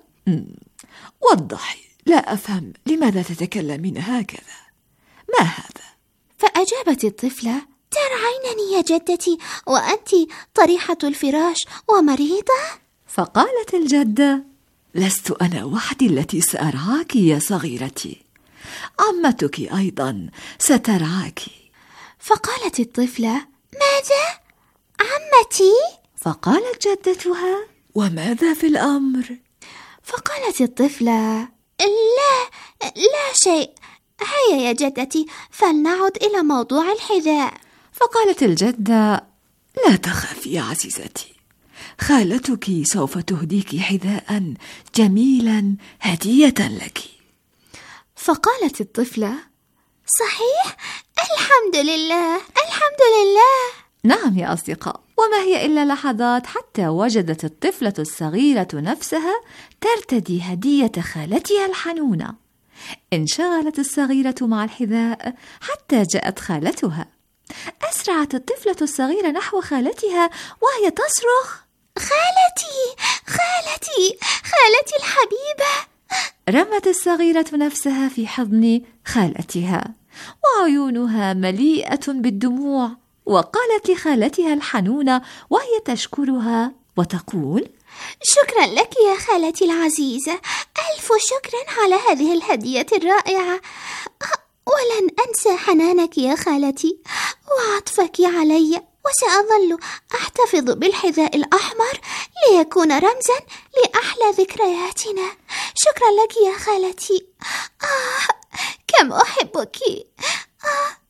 وضحي، لا أفهم لماذا تتكلمين هكذا، ما هذا؟ فأجابت الطفلة: ترعينني يا جدتي وأنت طريحة الفراش ومريضة؟ فقالت الجدة: لست أنا وحدي التي سأرعاك يا صغيرتي، عمتك أيضا سترعاك. فقالت الطفلة: ماذا؟ عمتي؟ فقالت جدتها: وماذا في الأمر؟ فقالت الطفلة: لا لا شيء، هيا يا جدتي فلنعد إلى موضوع الحذاء. فقالت الجدة: لا تخافي يا عزيزتي، خالتك سوف تهديك حذاء جميلا هدية لك. فقالت الطفلة: صحيح؟ الحمد لله الحمد لله. نعم يا أصدقاء، وما هي إلا لحظات حتى وجدت الطفلة الصغيرة نفسها ترتدي هدية خالتها الحنونة. انشغلت الصغيرة مع الحذاء حتى جاءت خالتها. أسرعت الطفلة الصغيرة نحو خالتها وهي تصرخ: خالتي خالتي خالتي الحبيبة. رمت الصغيرة نفسها في حضن خالتها وعيونها مليئة بالدموع، وقالت لخالتها الحنونة وهي تشكرها وتقول: شكرا لك يا خالتي العزيزة، ألف شكرا على هذه الهدية الرائعة، ولن أنسى حنانك يا خالتي وعطفك علي، وسأظل أحتفظ بالحذاء الأحمر ليكون رمزا لأحلى ذكرياتنا. شكرا لك يا خالتي. آه كم أحبك. آه.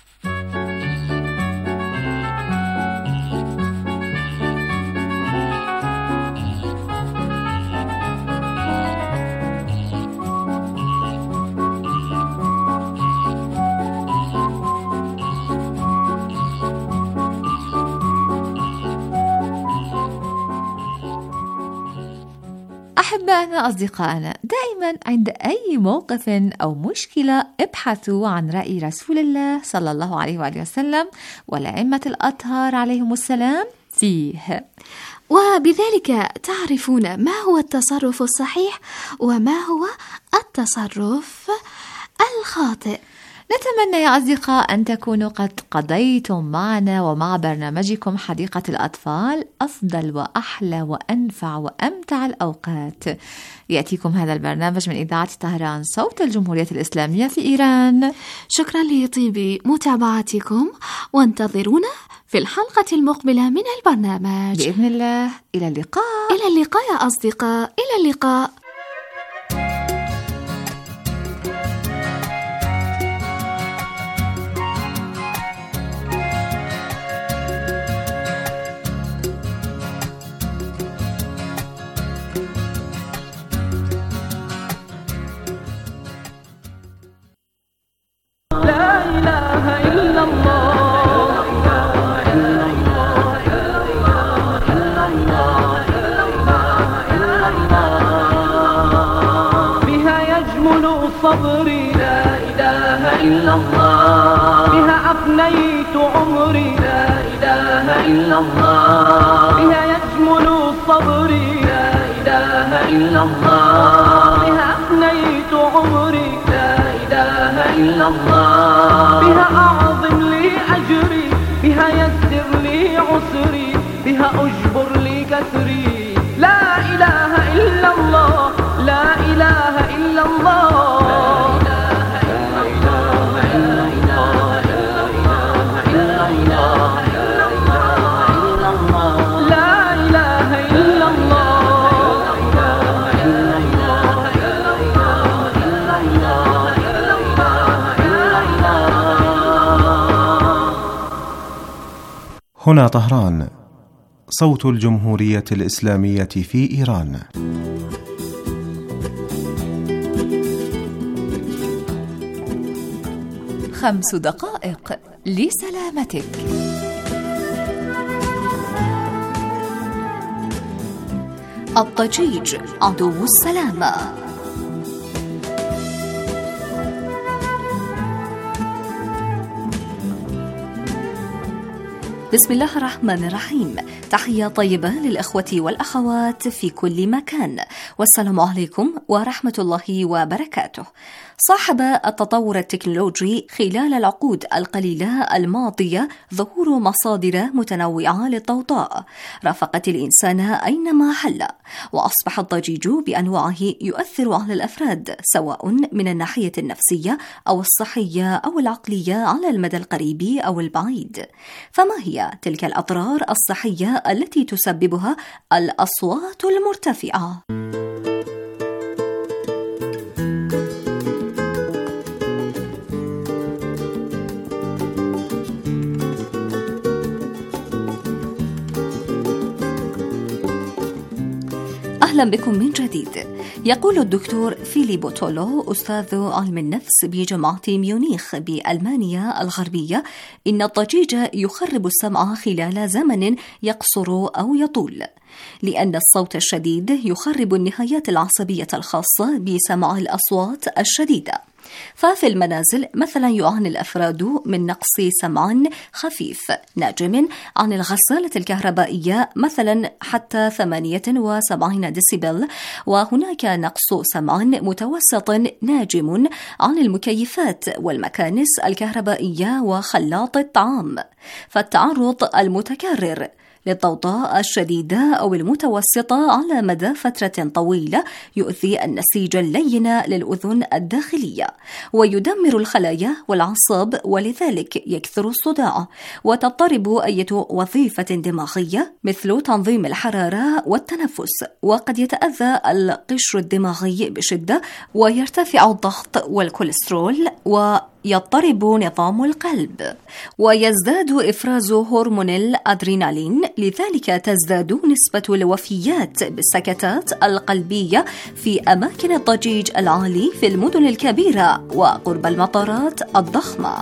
أحبائنا أصدقائنا، دائما عند أي موقف أو مشكلة ابحثوا عن رأي رسول الله صلى الله عليه وآله وسلم والأئمة الأطهار عليهم السلام فيه، وبذلك تعرفون ما هو التصرف الصحيح وما هو التصرف الخاطئ. نتمنى يا أصدقاء أن تكونوا قد قضيتم معنا ومع برنامجكم حديقة الأطفال أفضل وأحلى وأنفع وأمتع الأوقات. يأتيكم هذا البرنامج من إذاعة طهران صوت الجمهورية الإسلامية في إيران. شكرا لطيب متابعتكم، وانتظرونا في الحلقة المقبلة من البرنامج بإذن الله. إلى اللقاء. إلى اللقاء يا أصدقاء، إلى اللقاء. صبري لا إله إلا الله، بها أفنيت عمري لا إله إلا الله، بها يجمل صبري لا إله إلا الله، بها أفنيت عمري لا إله إلا الله، بها أعظم لي أجري، بها يسر لي عسري، بها أجبر لي كسري. لا إله إلا الله، لا إله إلا الله. هنا طهران صوت الجمهورية الإسلامية في إيران. خمس دقائق لسلامتك. الضجيج عدو السلامة. بسم الله الرحمن الرحيم. تحية طيبة للأخوة والأخوات في كل مكان، والسلام عليكم ورحمة الله وبركاته. صاحب التطور التكنولوجي خلال العقود القليلة الماضية ظهور مصادر متنوعة للضوضاء رافقت الإنسان أينما حل، وأصبح الضجيج بأنواعه يؤثر على الأفراد سواء من الناحية النفسية أو الصحية أو العقلية على المدى القريب أو البعيد. فما هي تلك الأضرار الصحية التي تسببها الأصوات المرتفعة؟ أهلا بكم من جديد. يقول الدكتور فيليب تولو أستاذ علم النفس بجامعة ميونيخ بألمانيا الغربية إن الضجيج يخرب السمع خلال زمن يقصر أو يطول، لأن الصوت الشديد يخرب النهايات العصبية الخاصة بسمع الأصوات الشديدة. ففي المنازل مثلا يعاني الأفراد من نقص سمع خفيف ناجم عن الغسالة الكهربائية مثلا حتى ثمانية وسبعين ديسيبل، وهناك نقص سمع متوسط ناجم عن المكيفات والمكانس الكهربائية وخلاط الطعام. فالتعرض المتكرر للضوضاء الشديدة أو المتوسطة على مدى فترة طويلة يؤذي النسيج اللين للأذن الداخلية ويدمر الخلايا والأعصاب، ولذلك يكثر الصداع وتضطرب أي وظيفة دماغية مثل تنظيم الحرارة والتنفس، وقد يتأذى القشر الدماغي بشدة ويرتفع الضغط والكوليسترول ويضطرب نظام القلب ويزداد إفراز هرمون الأدرينالين، لذلك تزداد نسبة الوفيات بالسكتات القلبية في أماكن الضجيج العالي في المدن الكبيرة وقرب المطارات الضخمة.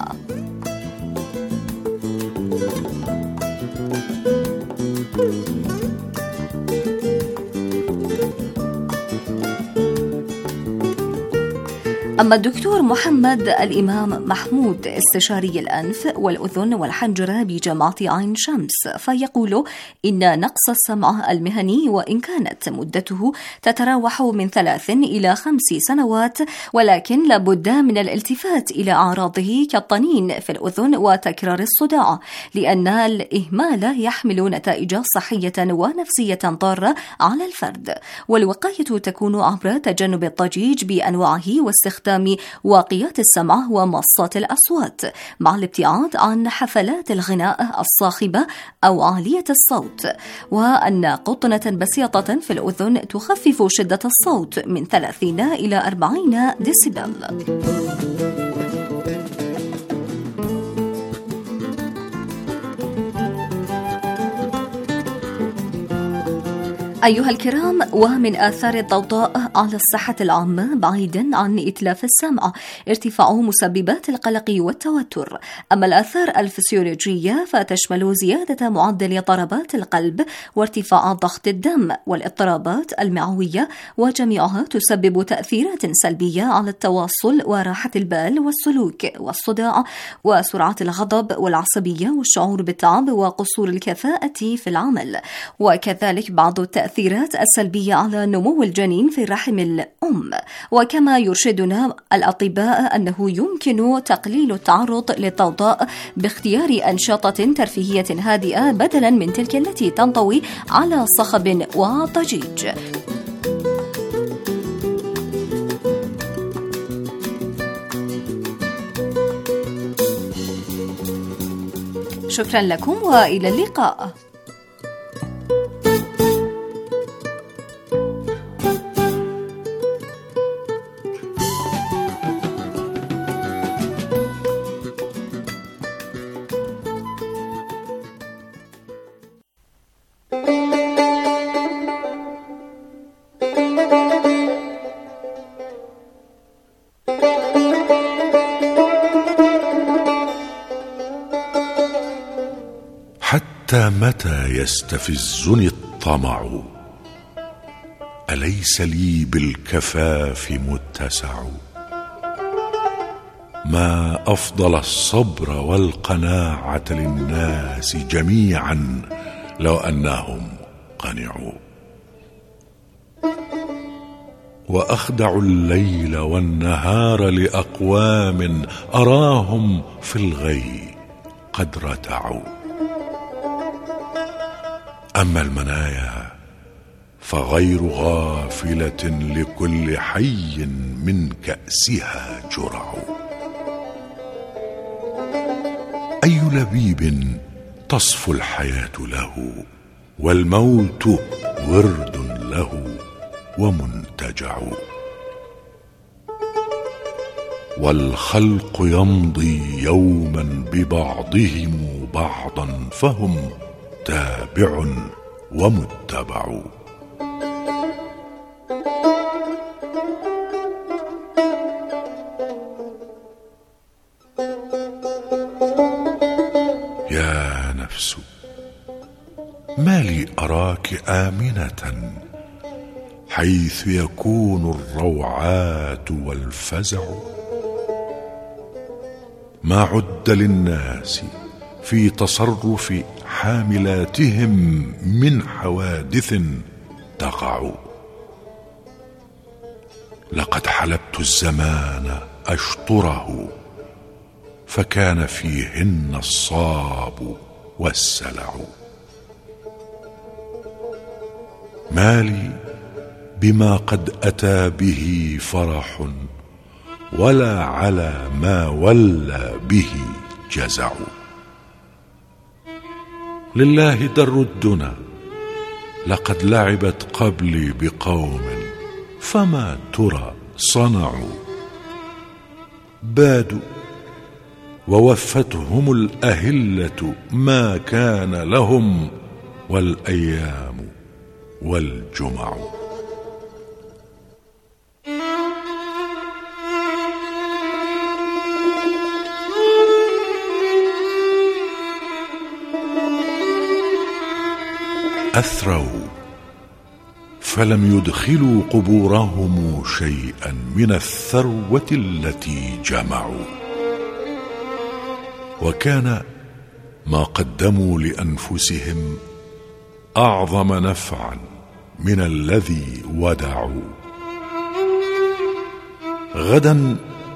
أما الدكتور محمد الإمام محمود استشاري الأنف والأذن والحنجرة بجامعة عين شمس فيقول إن نقص السمع المهني وإن كانت مدته تتراوح من ثلاث إلى خمس سنوات، ولكن لابد من الالتفات إلى أعراضه كالطنين في الأذن وتكرار الصداع، لأن الإهمال يحمل نتائج صحية ونفسية ضارة على الفرد، والوقاية تكون عبر تجنب الضجيج بأنواعه واستخدام واقيات السمع ومصات الأصوات، مع الابتعاد عن حفلات الغناء الصاخبة أو عالية الصوت، وأن قطنة بسيطة في الأذن تخفف شدة الصوت من ثلاثين إلى أربعين ديسيبل. أيها الكرام، ومن آثار الضوضاء على الصحة العامة بعيدا عن إتلاف السمع ارتفاع مسببات القلق والتوتر. أما الآثار الفسيولوجية فتشمل زيادة معدل ضربات القلب وارتفاع ضغط الدم والاضطرابات المعوية، وجميعها تسبب تأثيرات سلبية على التواصل وراحة البال والسلوك والصداع وسرعة الغضب والعصبية والشعور بالتعب وقصور الكفاءة في العمل، وكذلك بعض التأثيرات التأثيرات السلبية على نمو الجنين في رحم الأم. وكما يرشدنا الأطباء أنه يمكن تقليل التعرض للضوضاء باختيار أنشطة ترفيهية هادئة بدلا من تلك التي تنطوي على صخب وضجيج. شكرا لكم وإلى اللقاء. حتى متى يستفزني الطمع؟ أليس لي بالكفاف متسع؟ ما أفضل الصبر والقناعة للناس جميعا لو أنهم قنعوا. وأخدع الليل والنهار لأقوام أراهم في الغي قد رتعوا. أما المنايا فغير غافلة لكل حي من كأسها جرع. أي لبيب تصفو الحياة له، والموت ورد له ومنتجع. والخلق يمضي يوما ببعضهم بعضا، فهم تابع ومتبع. يا نفس ما لي أراك آمنة حيث يكون الروعات والفزع. ما عد للناس في تصرف حاملاتهم من حوادث تقع. لقد حلبت الزمان أشطره، فكان فيهن الصاب والسلع. ما لي بما قد أتى به فرح، ولا على ما ولى به جزع. لله در الدنا لقد لعبت قبلي بقوم، فما ترى صنعوا. بادوا ووفتهم الأهلة ما كان لهم، والأيام والجمع. أثروا فلم يدخلوا قبورهم شيئا من الثروة التي جمعوا، وكان ما قدموا لأنفسهم أعظم نفعا من الذي ودعوا. غدا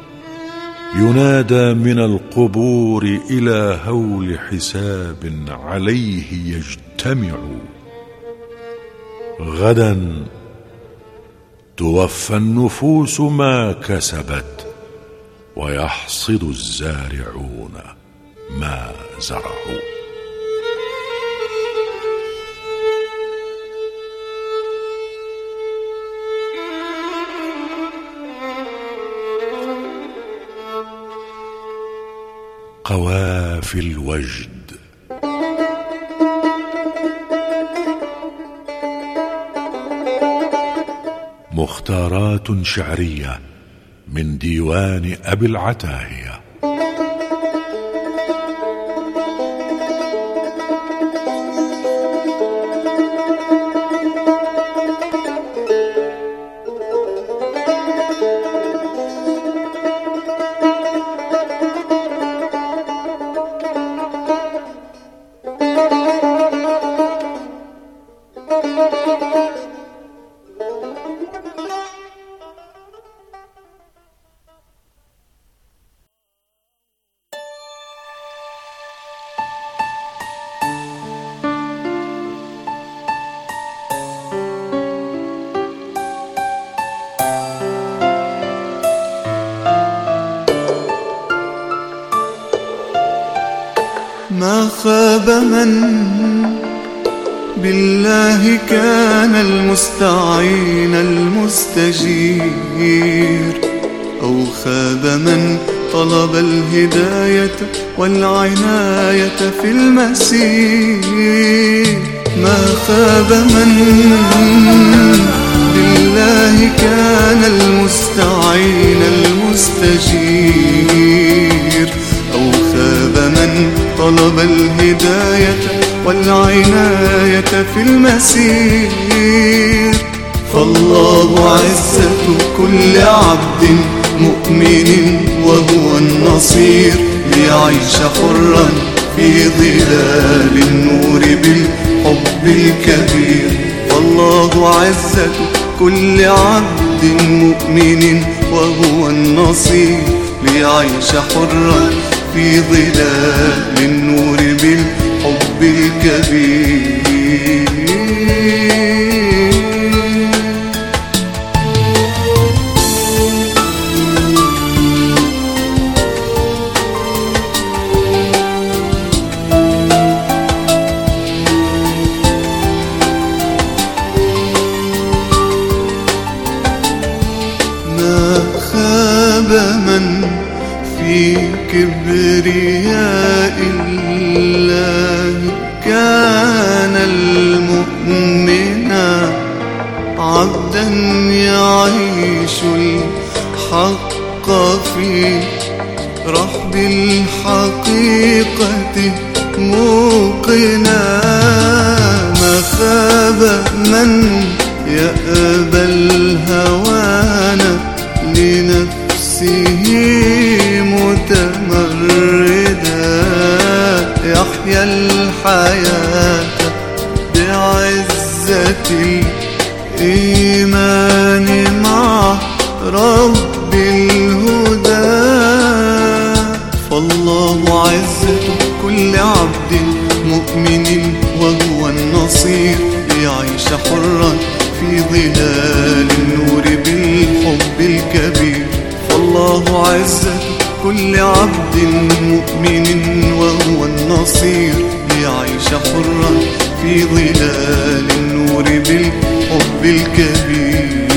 ينادى من القبور إلى هول حساب عليه يجتمع. غدا توفى النفوس ما كسبت، ويحصد الزارعون ما زرعوا. قوافي الوجد. مختارات شعرية من ديوان أبي العتاهية. ما خاب من بالله كان المستعين المستجير، أو خاب من طلب الهداية والعناية في المسير. ما خاب من بالله كان المستعين المستجير، أو خاب من طلب الهداية والعناية في المسير. فالله عزة كل عبد مؤمن وهو النصير، ليعيش حرا في ظلال النور بالحب الكبير. فالله عزة كل عبد مؤمن وهو النصير، ليعيش حرا في ظلال النور بالحب الكبير. ما خاب من في كبرياء الله كان المؤمنا، عبدا يعيش الحق في رحب الحقيقة موقنا. ما خاب من يأبى الهوان لنفسه متمردا، يحيا الحياة بعزة الإيمان مع رب الهدى. فالله عزة كل عبد مؤمن وهو النصير، ليعيش حرا الكبير. فالله عزة كل عبد مؤمن وهو النصير ليعيش حرا في ظلال النور بالحب الكبير.